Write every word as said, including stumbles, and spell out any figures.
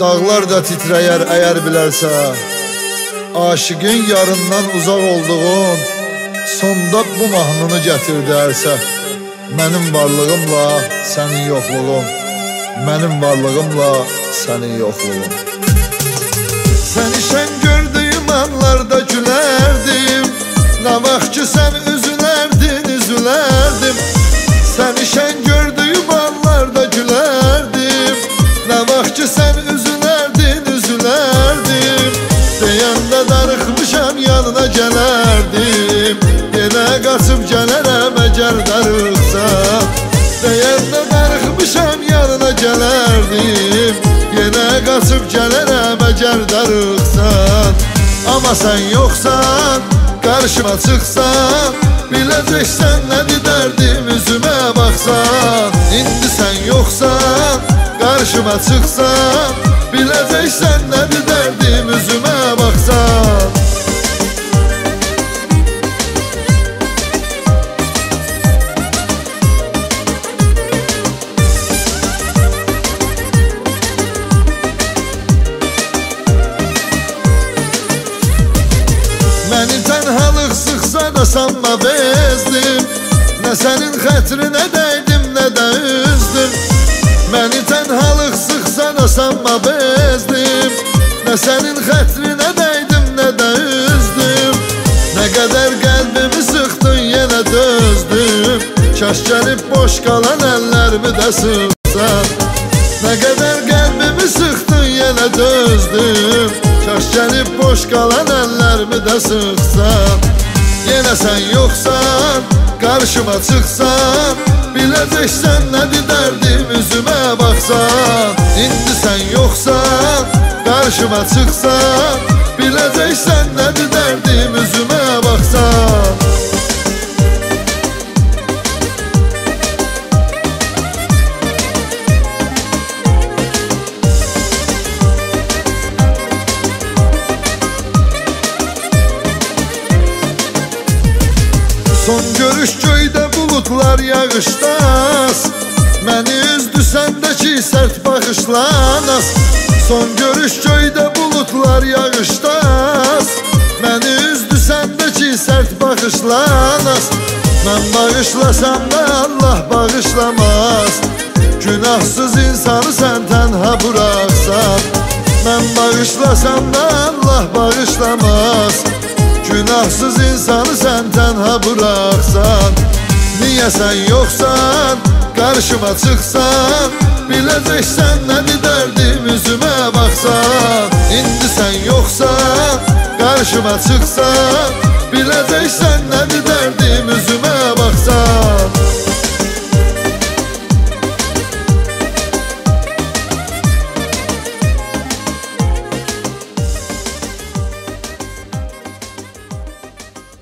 Dağlar da titrəyər əgər bilərsə, aşıqın yarından uzaq olduğun, sonda bu mahnını gətirdərsə, mənim varlığımla sənin yoxluğun, mənim varlığımla sənin yoxluğun. Səni şən gördüyüm anlarda gülərdim, nə vaxt ki sən üzülərdin, üzülərdim. Səni şən gördüyüm anlarda gülərdim, nə vaxt ki sən üzülərdin, üzülərdim. Deyəndə darıxmışam yanına gələrdim, yenə qaçıb gələrəm əgər darıxsam. Deyəndə darıxmışam yanına gələrdim, yenə qaçıb gələrəm əgər darıxsan. Amma sən yoxsan, qarşıma çıxsan, biləcəksən nədir dərdim üzümə baxsan. İndi sən yoxsan, qarşıma çıxsan, biləcəksən nədir dərdim üzümə baxsan. Məni tənhalıq sıxsa da sanma bezdim, nə sənin xətrinə dəydim, nə də üzdüm. Məni tənhalıq sıxsa da sanma bezdim, nə sənin xətrinə dəydim, nə də üzdüm. Nə qədər qəlbimi sıxdın, yenə dözdüm, kaş gəlib boş qalan əllərimi də sıxsan. Nə qədər qəlbimi sıxdın, yenə dözdüm, kaş gəlib boş qalan əllərimi də sıxsan. Yenə sən yoxsan, qarşıma çıxsan, biləcəksən nədir dərdim üzümə baxsan. İndi sən yoxsan, qarşıma çıxsan, biləcəksən nədir dərdim üzümə baxsan. Son görüş göydə bulutlar yağışdas, məni üzdü səndəki sərt baxışlanas. Son görüş göydə bulutlar yağışdas, məni üzdü səndəki sərt baxışlanas. Mən bağışlasam da Allah bağışlamaz, günahsız insanı sən tənha buraxsan. Mən bağışlasam da Allah bağışlamaz, günahsız insanı sən tənha buraxsan. Niyə sən yoxsan, qarşıma çıxsan, biləcəksən nədir dərdim üzümə baxsan. İndi sən yoxsan, qarşıma çıxsan, biləcəksən nədir dərdim üzümə baxsan.